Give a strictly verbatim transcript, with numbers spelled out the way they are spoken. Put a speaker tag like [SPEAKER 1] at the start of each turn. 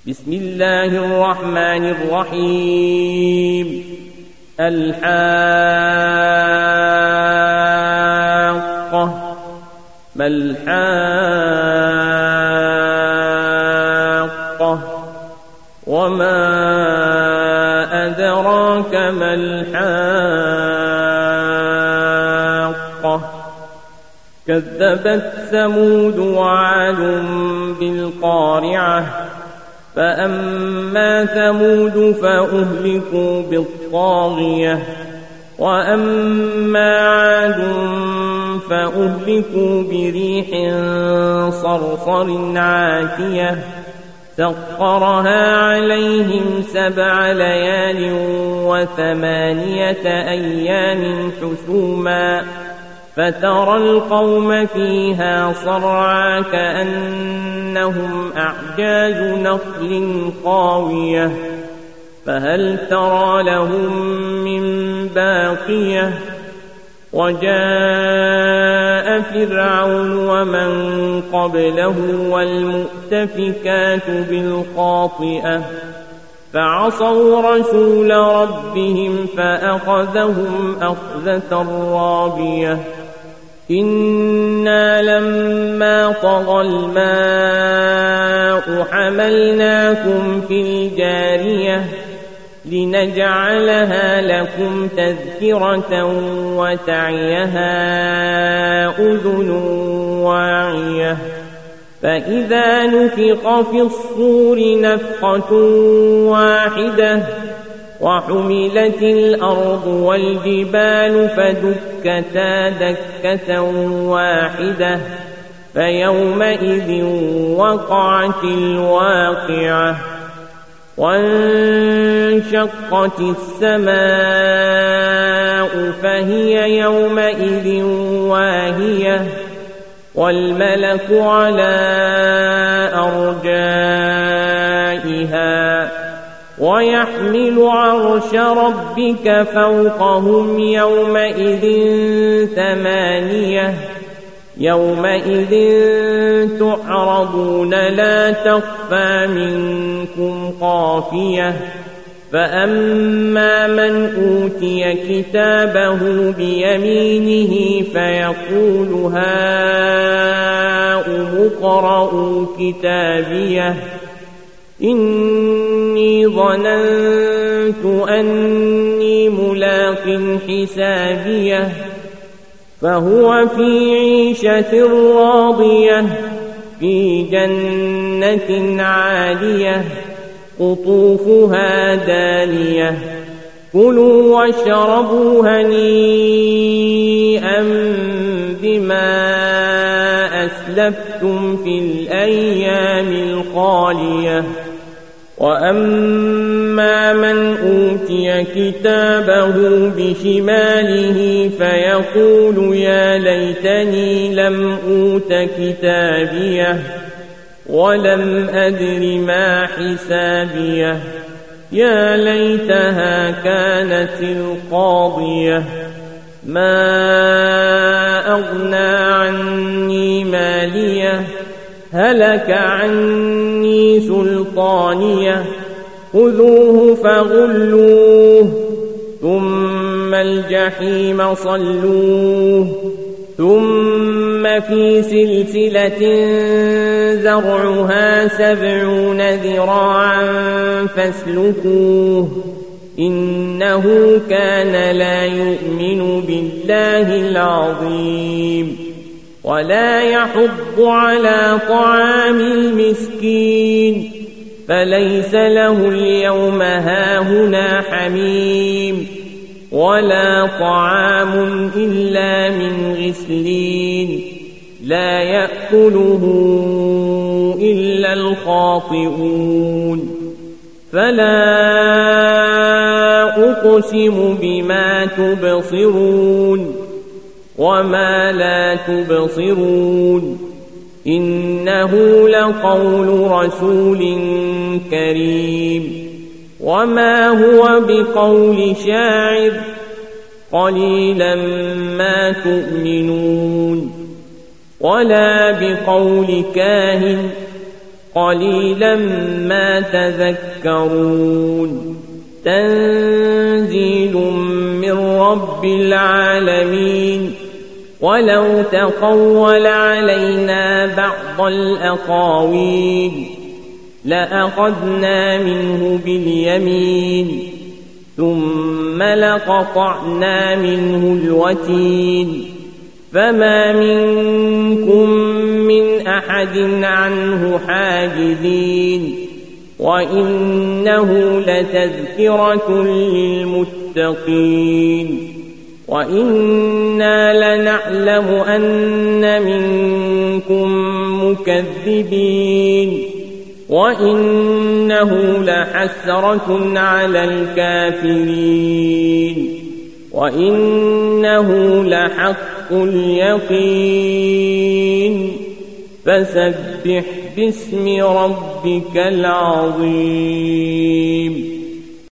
[SPEAKER 1] بسم الله الرحمن الرحيم. الحاقة. ما الحاقة وما أدراك ما الحاقة. كذبت ثمود وعاد بالقارعة. فأما ثمود فأهلكوا بالطاغية وأما عاد فأهلكوا بريح صرصر عاتية سخرها عليهم سبع ليال وثمانية أيام حسوما فترى القوم فيها صرعا كأنهم أعجاز نخل خاوية فهل ترى لهم من باقية. وجاء فرعون ومن قبله والمؤتفكات بالخاطئة فعصوا رسول ربهم فأخذهم أخذة رابية. إنا لما طغى الماء حملناكم في الجارية لنجعلها لكم تذكرة وتعيها أذن واعية. فإذا نفخ في الصور نفخة واحدة وحملت الأرض والجبال فدكتا دكة واحدة فيومئذ وقعت الواقعة. وانشقت السماء فهي يومئذ واهية والملك على أرجائها ويحمل عرش ربك فوقهم يومئذ ثمانية. يومئذ تعرضون لا تخفى منكم خافية. فأما من أوتي كتابه بيمينه فيقول هاؤم اقرءوا كتابيه إني ظننت أني ملاق حسابيه فهو في عيشة راضية في جنة عالية قطوفها دانية. كلوا واشربوا هنيئا بما أسلفتم في الأيام الخالية. وأما من أوتي كتابه بشماله فيقول يا ليتني لم أوت كتابيه ولم أدر ما حسابيه. يا ليتها كانت القاضية ما أغنى عني ماليه هلك عني سلطانيه. خذوه فغلوه ثم الجحيم صلوه ثم في سلسلة ذرعها سبعون ذراعا فاسلكوه إنه كان لا يؤمن بالله العظيم ولا يحض على طعام المسكين فليس له اليوم هاهنا حميم ولا طعام إلا من غسلين لا يأكله إلا الخاطئون. فلا أقسم بما تبصرون وما لا تبصرون إنه لقول رسول كريم وما هو بقول شاعر قليلا ما تؤمنون ولا بقول كاهن قليلا ما تذكرون تنزيل من رب العالمين ولو تقول علينا بعض الأقاويل لأخذنا منه باليمين ثم لقطعنا منه الوتين فما منكم من أحد عنه حاجزين وإنه لتذكرة للمتقين وإنا لنعلم أن منكم مكذبين وإنه لحسرة على الكافرين وإنه لحق اليقين فسبح باسم ربك العظيم.